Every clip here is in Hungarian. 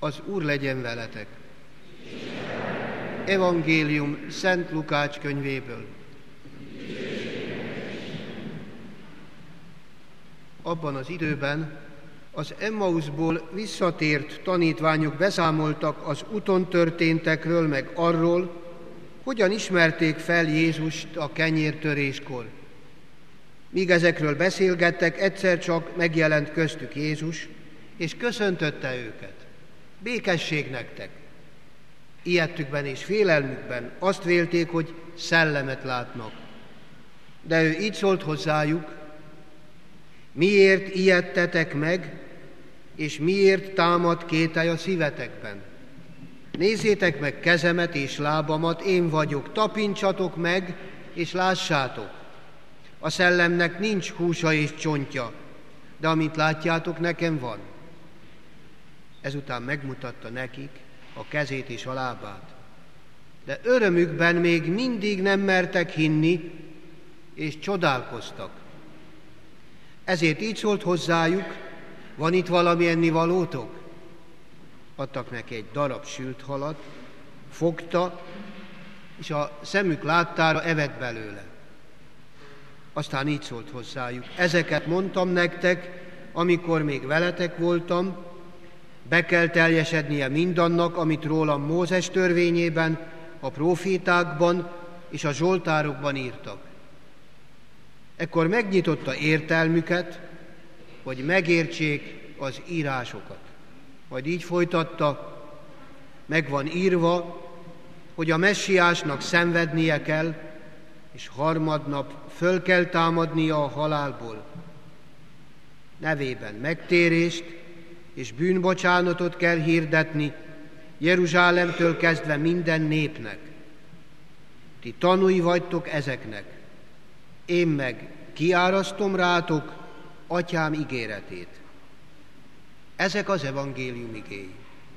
Az Úr legyen veletek. Evangélium Szent Lukács könyvéből. Abban az időben az Emmauszból visszatért tanítványok beszámoltak az úton történtekről, meg arról, hogyan ismerték fel Jézust a kenyértöréskor. Míg ezekről beszélgettek, egyszer csak megjelent köztük Jézus, és köszöntötte őket. Békesség nektek! Ijedtükben és félelmükben azt vélték, hogy szellemet látnak. De ő így szólt hozzájuk: miért ijedtetek meg, és miért támad kételj a szívetekben? Nézzétek meg kezemet és lábamat, én vagyok, tapintsatok meg, és lássátok. A szellemnek nincs húsa és csontja, de amit látjátok, nekem van. Ezután megmutatta nekik a kezét és a lábát. De örömükben még mindig nem mertek hinni, és csodálkoztak. Ezért így szólt hozzájuk: van itt valami ennivalótok? Adtak neki egy darab sült halat, fogta, és a szemük láttára evett belőle. Aztán így szólt hozzájuk: ezeket mondtam nektek, amikor még veletek voltam, be kell teljesednie mindannak, amit rólam Mózes törvényében, a prófétákban és a zsoltárokban írtak. Ekkor megnyitotta értelmüket, hogy megértsék az írásokat. Majd így folytatta: meg van írva, hogy a messiásnak szenvednie kell, és harmadnap föl kell támadnia a halálból. Nevében megtérést és bűnbocsánatot kell hirdetni Jeruzsálemtől kezdve minden népnek. Ti tanúi vagytok ezeknek. Én meg kiárasztom rátok Atyám ígéretét. Ezek az evangélium igéi.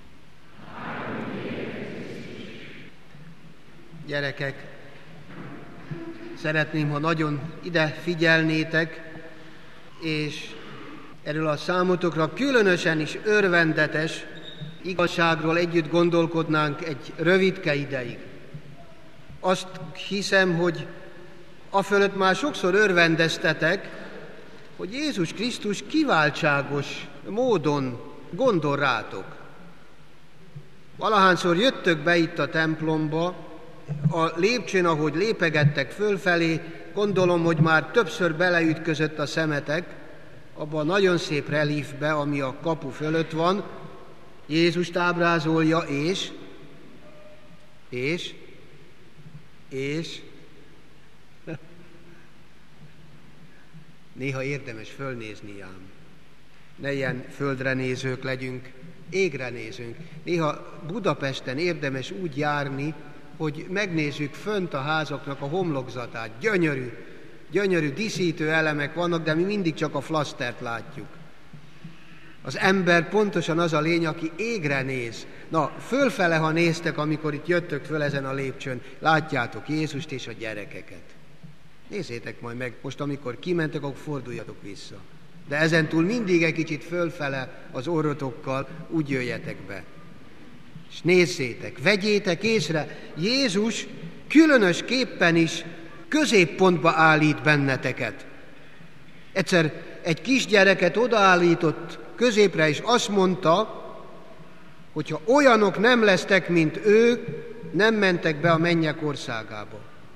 Gyerekek, szeretném, ha nagyon ide figyelnétek, és erről a számotokra különösen is örvendetes igazságról együtt gondolkodnánk egy rövidke ideig. Azt hiszem, hogy afölött már sokszor örvendeztetek, hogy Jézus Krisztus kiváltságos módon gondol rátok. Valahányszor jöttök be itt a templomba, a lépcsőn, ahogy lépegettek fölfelé, gondolom, hogy már többször beleütközött a szemetek abba a nagyon szép relífbe, ami a kapu fölött van. Jézust ábrázolja, és néha érdemes fölnézni ám. Ne ilyen földre nézők legyünk, égre nézünk. Néha Budapesten érdemes úgy járni, hogy megnézzük fönt a házaknak a homlokzatát. Gyönyörű díszítő elemek vannak, de mi mindig csak a flasztert látjuk. Az ember pontosan az a lény, aki égre néz. Na, fölfele, ha néztek, amikor itt jöttök föl ezen a lépcsőn, látjátok Jézust és a gyerekeket. Nézzétek majd meg, most amikor kimentek, akkor forduljatok vissza. De ezentúl mindig egy kicsit fölfele az orrotokkal, úgy jöjjetek be. És nézzétek, vegyétek észre, Jézus különösképpen is középpontba állít benneteket. Egyszer egy kisgyereket odaállított középre, és azt mondta, hogy ha olyanok nem lesztek, mint ő, nem mentek be a mennyek országába.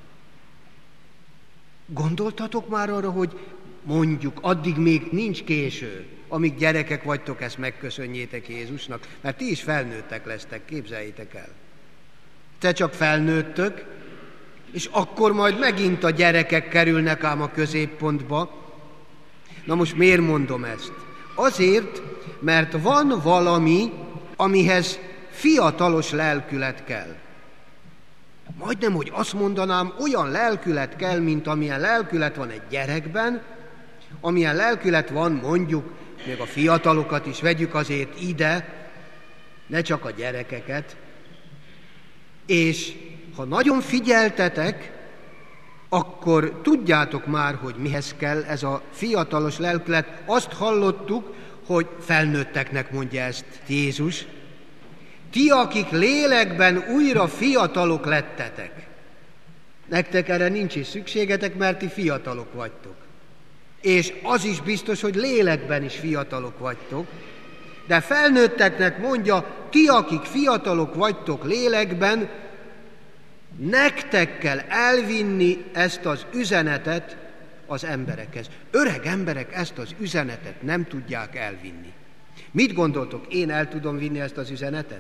Gondoltatok már arra, hogy mondjuk addig még nincs késő, amíg gyerekek vagytok, ezt megköszönjétek Jézusnak, mert ti is felnőttek lesztek, képzeljétek el. Te csak felnőttök, és akkor majd megint a gyerekek kerülnek ám a középpontba. Na most miért mondom ezt? Azért, mert van valami, amihez fiatalos lelkület kell. Majdnem, hogy azt mondanám, olyan lelkület kell, mint amilyen lelkület van egy gyerekben, amilyen lelkület van, mondjuk, még a fiatalokat is vegyük azért ide, ne csak a gyerekeket, és ha nagyon figyeltetek, akkor tudjátok már, hogy mihez kell ez a fiatalos lelkület. Azt hallottuk, hogy felnőtteknek mondja ezt Jézus, ti, akik lélekben újra fiatalok lettetek. Nektek erre nincs is szükségetek, mert ti fiatalok vagytok. És az is biztos, hogy lélekben is fiatalok vagytok, de felnőtteknek mondja, ti, akik fiatalok vagytok lélekben, nektek kell elvinni ezt az üzenetet az emberekhez. Öreg emberek ezt az üzenetet nem tudják elvinni. Mit gondoltok, én el tudom vinni ezt az üzenetet?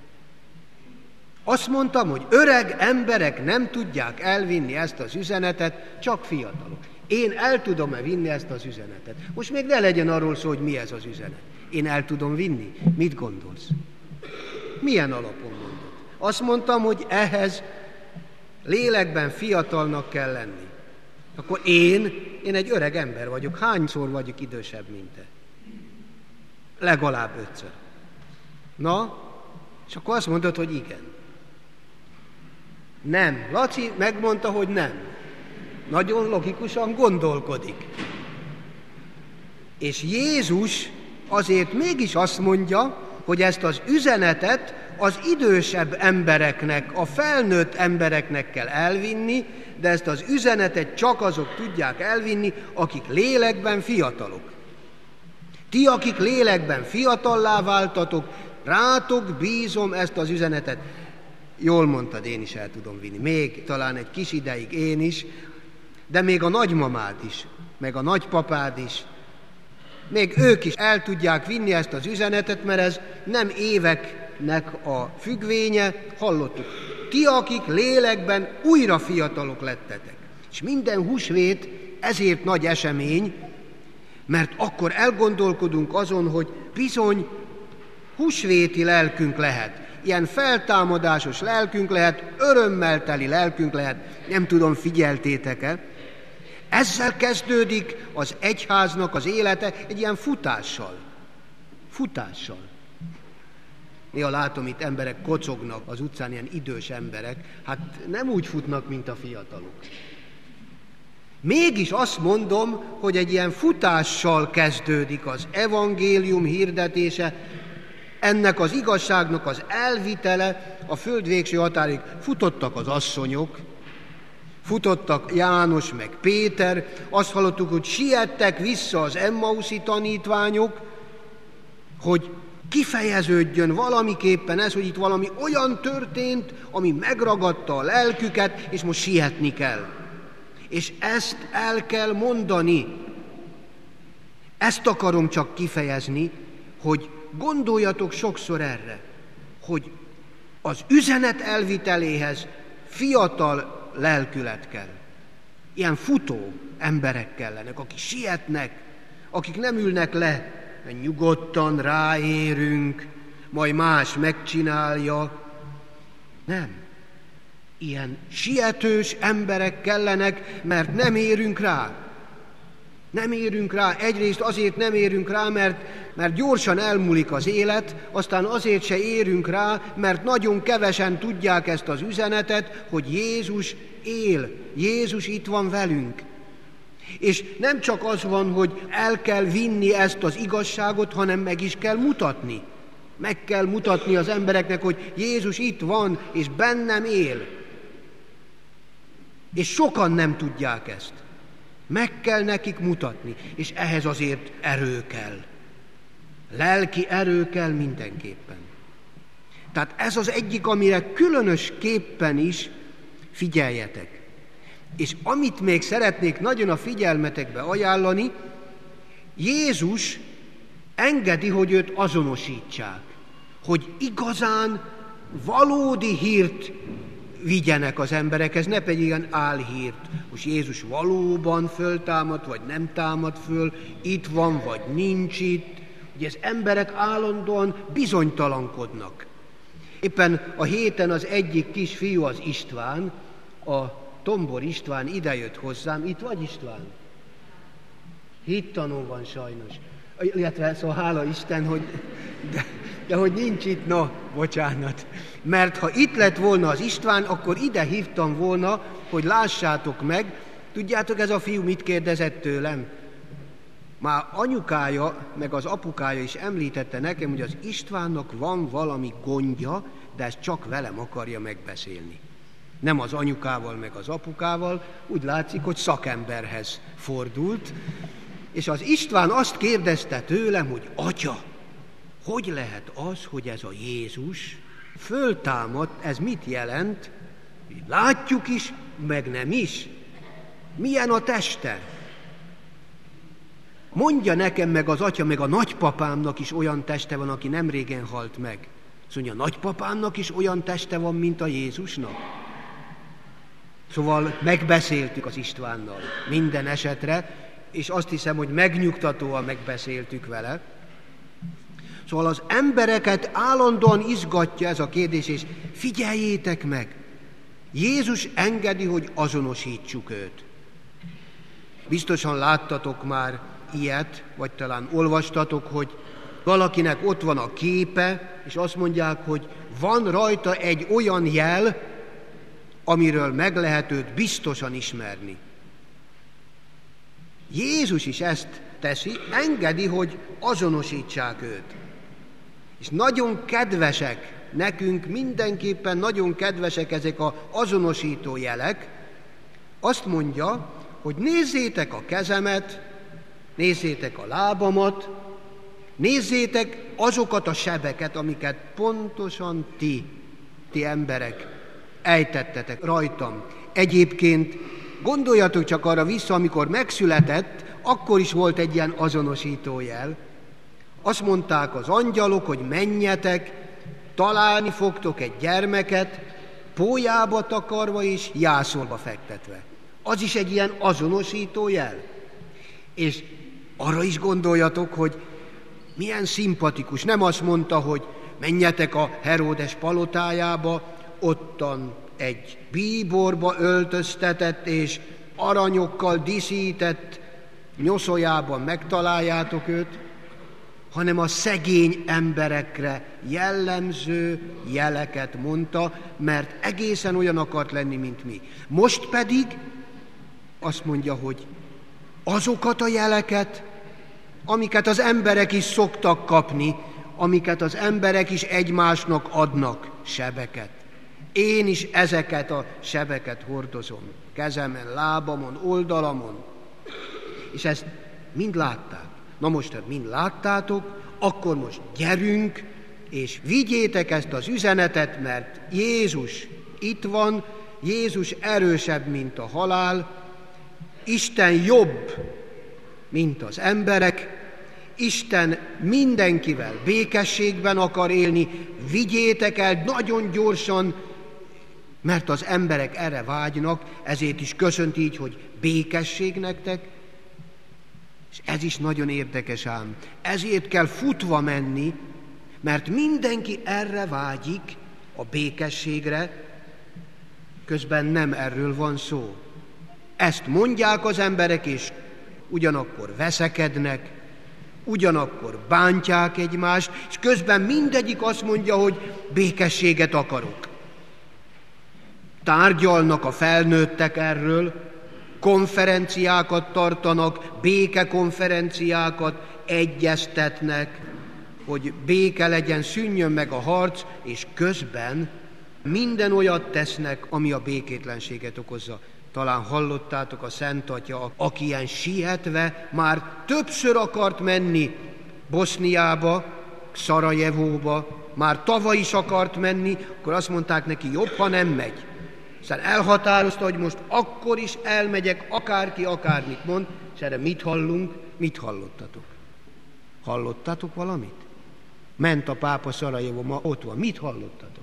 Azt mondtam, hogy öreg emberek nem tudják elvinni ezt az üzenetet, csak fiatalok. Én el tudom-e vinni ezt az üzenetet? Most még ne legyen arról szó, hogy mi ez az üzenet. Én el tudom vinni? Mit gondolsz? Milyen alapon mondod? Azt mondtam, hogy ehhez lélekben fiatalnak kell lenni. Akkor én egy öreg ember vagyok. Hányszor vagyok idősebb, mint te? Legalább 5-ször. Na, és akkor azt mondod, hogy igen. Nem. Laci megmondta, hogy nem. Nagyon logikusan gondolkodik. És Jézus azért mégis azt mondja, hogy ezt az üzenetet az idősebb embereknek, a felnőtt embereknek kell elvinni, de ezt az üzenetet csak azok tudják elvinni, akik lélekben fiatalok. Ti, akik lélekben fiatallá váltatok, rátok bízom ezt az üzenetet. Jól mondtad, én is el tudom vinni. Még talán egy kis ideig én is, de még a nagymamád is, meg a nagypapád is, még ők is el tudják vinni ezt az üzenetet, mert ez nem éveknek a függvénye, hallottuk. Ti, akik lélekben újra fiatalok lettetek. És minden húsvét ezért nagy esemény, mert akkor elgondolkodunk azon, hogy bizony húsvéti lelkünk lehet. Ilyen feltámadásos lelkünk lehet, örömmel teli lelkünk lehet, nem tudom, figyeltétek-e? Ezzel kezdődik az egyháznak az élete egy ilyen futással. Futással. Néha látom, itt emberek kocognak az utcán, ilyen idős emberek, hát nem úgy futnak, mint a fiatalok. Mégis azt mondom, hogy egy ilyen futással kezdődik az evangélium hirdetése, ennek az igazságnak az elvitele a föld végső határig. Futottak az asszonyok, futottak János meg Péter, azt hallottuk, hogy siettek vissza az Emmauszi tanítványok, hogy kifejeződjön valamiképpen ez, hogy itt valami olyan történt, ami megragadta a lelküket, és most sietni kell. És ezt el kell mondani. Ezt akarom csak kifejezni, hogy gondoljatok sokszor erre, hogy az üzenet elviteléhez fiatal lelkület kell. Ilyen futó emberek kellenek, akik sietnek, akik nem ülnek le, mert nyugodtan ráérünk, majd más megcsinálja. Nem. Ilyen sietős emberek kellenek, mert nem érünk rá. Nem érünk rá. Egyrészt azért nem érünk rá, mert gyorsan elmúlik az élet, aztán azért se érünk rá, mert nagyon kevesen tudják ezt az üzenetet, hogy Jézus él, Jézus itt van velünk. És nem csak az van, hogy el kell vinni ezt az igazságot, hanem meg is kell mutatni. Meg kell mutatni az embereknek, hogy Jézus itt van, és bennem él. És sokan nem tudják ezt. Meg kell nekik mutatni, és ehhez azért erő kell. Lelki erő kell mindenképpen. Tehát ez az egyik, amire különösképpen is figyeljetek. És amit még szeretnék nagyon a figyelmetekbe ajánlani, Jézus engedi, hogy őt azonosítsák, hogy igazán valódi hírt vigyenek az emberekhez, ne pedig ilyen álhírt. Most Jézus valóban föltámad, vagy nem támad föl, itt van, vagy nincs itt. Ugye az emberek állandóan bizonytalankodnak. Éppen a héten az egyik kisfiú, az István, a Tombor István idejött hozzám. Itt vagy, István? Hittanó van sajnos. Illetve szóval hála Isten, hogy... De hogy nincs itt, no, bocsánat. Mert ha itt lett volna az István, akkor ide hívtam volna, hogy lássátok meg. Tudjátok, ez a fiú mit kérdezett tőlem? Már anyukája, meg az apukája is említette nekem, hogy az Istvánnak van valami gondja, de ezt csak velem akarja megbeszélni. Nem az anyukával, meg az apukával, úgy látszik, hogy szakemberhez fordult, és az István azt kérdezte tőlem, hogy atya, hogy lehet az, hogy ez a Jézus föltámadt, ez mit jelent? Látjuk is, meg nem is. Milyen a teste? Mondja nekem, meg az atya, meg a nagypapámnak is olyan teste van, aki nem régen halt meg. Szóval a nagypapámnak is olyan teste van, mint a Jézusnak. Szóval megbeszéltük az Istvánnal minden esetre, és azt hiszem, hogy megnyugtatóan megbeszéltük vele. Szóval az embereket állandóan izgatja ez a kérdés, és figyeljétek meg, Jézus engedi, hogy azonosítsuk őt. Biztosan láttatok már ilyet, vagy talán olvastatok, hogy valakinek ott van a képe, és azt mondják, hogy van rajta egy olyan jel, amiről meg lehet őt biztosan ismerni. Jézus is ezt teszi, engedi, hogy azonosítsák őt. És nagyon kedvesek, nekünk mindenképpen nagyon kedvesek ezek az azonosító jelek. Azt mondja, hogy nézzétek a kezemet, nézzétek a lábamat, nézzétek azokat a sebeket, amiket pontosan ti emberek ejtettetek rajtam. Egyébként gondoljatok csak arra vissza, amikor megszületett, akkor is volt egy ilyen azonosítójel. Azt mondták az angyalok, hogy menjetek, találni fogtok egy gyermeket, pólyába takarva és jászolba fektetve. Az is egy ilyen azonosítójel. És arra is gondoljatok, hogy milyen szimpatikus. Nem azt mondta, hogy menjetek a Heródes palotájába, ottan egy bíborba öltöztetett és aranyokkal díszített nyoszójában megtaláljátok őt, hanem a szegény emberekre jellemző jeleket mondta, mert egészen olyan akart lenni, mint mi. Most pedig azt mondja, hogy azokat a jeleket, amiket az emberek is szoktak kapni, amiket az emberek is egymásnak adnak, sebeket. Én is ezeket a sebeket hordozom, kezemen, lábamon, oldalamon. És ezt mind látták. Na most, ha mind láttátok, akkor most gyerünk, és vigyétek ezt az üzenetet, mert Jézus itt van, Jézus erősebb, mint a halál, Isten jobb, mint az emberek, Isten mindenkivel békességben akar élni, vigyétek el nagyon gyorsan, mert az emberek erre vágynak, ezért is köszönt így, hogy békesség nektek, és ez is nagyon érdekes ám. Ezért kell futva menni, mert mindenki erre vágyik, a békességre, közben nem erről van szó. Ezt mondják az emberek, és ugyanakkor veszekednek, ugyanakkor bántják egymást, és közben mindegyik azt mondja, hogy békességet akarok. Tárgyalnak a felnőttek erről, konferenciákat tartanak, békekonferenciákat egyeztetnek, hogy béke legyen, szűnjön meg a harc, és közben minden olyat tesznek, ami a békétlenséget okozza. Talán hallottátok a Szent Atya, aki ilyen sietve már többször akart menni Boszniába, Szarajevóba, már tavaly is akart menni, akkor azt mondták neki, jobb, ha nem megy. Aztán elhatározta, hogy most akkor is elmegyek, akárki akármit mond, és erre mit hallunk, mit hallottatok? Hallottatok valamit? Ment a pápa Szarajevóba, ott van, mit hallottatok?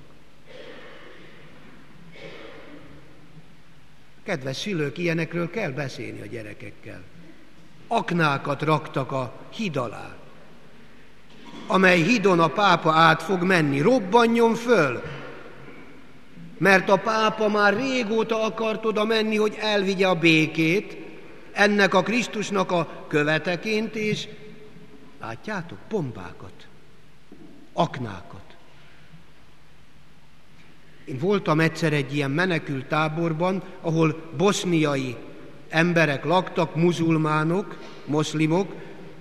Kedves szülők, ilyenekről kell beszélni a gyerekekkel. Aknákat raktak a híd alá, amely hídon a pápa át fog menni, robbanjon föl, mert a pápa már régóta akart oda menni, hogy elvigye a békét, ennek a Krisztusnak a követeként, és látjátok, bombákat, aknákat. Én voltam egyszer egy ilyen menekült táborban, ahol boszniai emberek laktak, muzulmánok, moszlimok,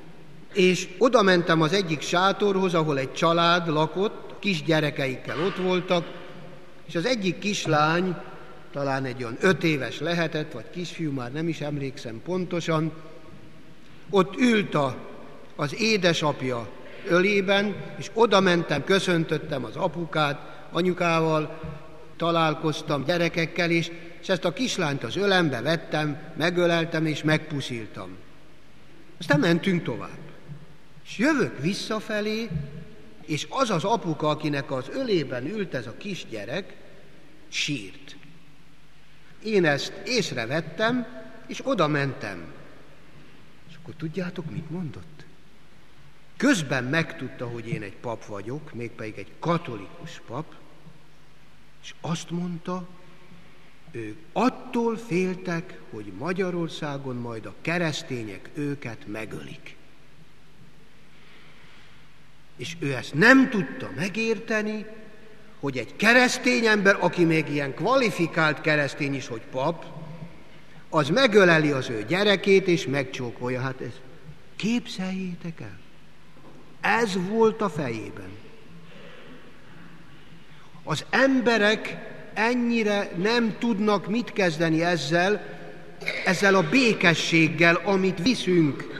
És oda mentem az egyik sátorhoz, ahol egy család lakott, kisgyerekeikkel ott voltak, és az egyik kislány, talán egy olyan 5 éves lehetett, vagy kisfiú, már nem is emlékszem pontosan, ott ült az édesapja ölében, és oda mentem, köszöntöttem az apukát, anyukával, találkoztam gyerekekkel is, és ezt a kislányt az ölembe vettem, megöleltem és megpusziltam. Aztán mentünk tovább. És jövök visszafelé, és az az apuka, akinek az ölében ült ez a kisgyerek, sírt. Én ezt észrevettem, és oda mentem. És akkor tudjátok, mit mondott? Közben megtudta, hogy én egy pap vagyok, mégpedig egy katolikus pap, és azt mondta, ők attól féltek, hogy Magyarországon majd a keresztények őket megölik. És ő ezt nem tudta megérteni, hogy egy keresztény ember, aki még ilyen kvalifikált keresztény is, hogy pap, az megöleli az ő gyerekét, és megcsókolja. Hát ez, képzeljétek el, ez volt a fejében. Az emberek ennyire nem tudnak mit kezdeni ezzel a békességgel, amit viszünk.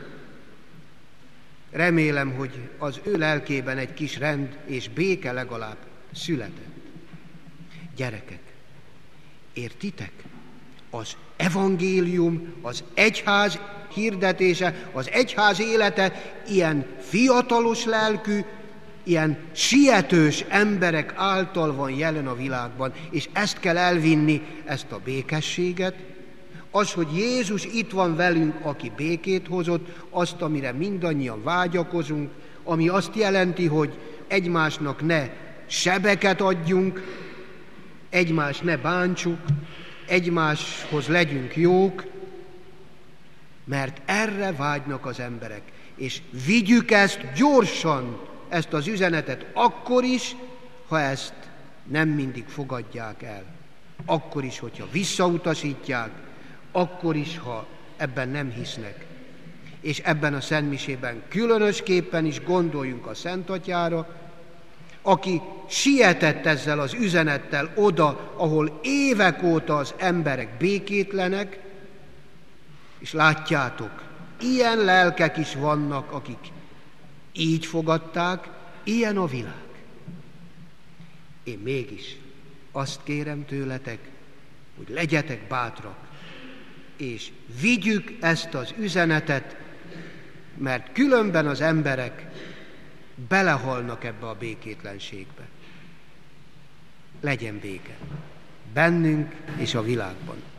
Remélem, hogy az ő lelkében egy kis rend és béke legalább született. Gyerekek, értitek? Az evangélium, az egyház hirdetése, az egyház élete ilyen fiatalos lelkű, ilyen sietős emberek által van jelen a világban, és ezt kell elvinni, ezt a békességet, az, hogy Jézus itt van velünk, aki békét hozott, azt, amire mindannyian vágyakozunk, ami azt jelenti, hogy egymásnak ne sebeket adjunk, egymást ne bántsuk, egymáshoz legyünk jók, mert erre vágynak az emberek. És vigyük ezt gyorsan, ezt az üzenetet akkor is, ha ezt nem mindig fogadják el. Akkor is, hogyha visszautasítják, akkor is, ha ebben nem hisznek. És ebben a szentmisében különösképpen is gondoljunk a Szent Atyára, aki sietett ezzel az üzenettel oda, ahol évek óta az emberek békétlenek, és látjátok, ilyen lelkek is vannak, akik így fogadták, ilyen a világ. Én mégis azt kérem tőletek, hogy legyetek bátrak, és vigyük ezt az üzenetet, mert különben az emberek belehalnak ebbe a békétlenségbe. Legyen béke bennünk és a világban.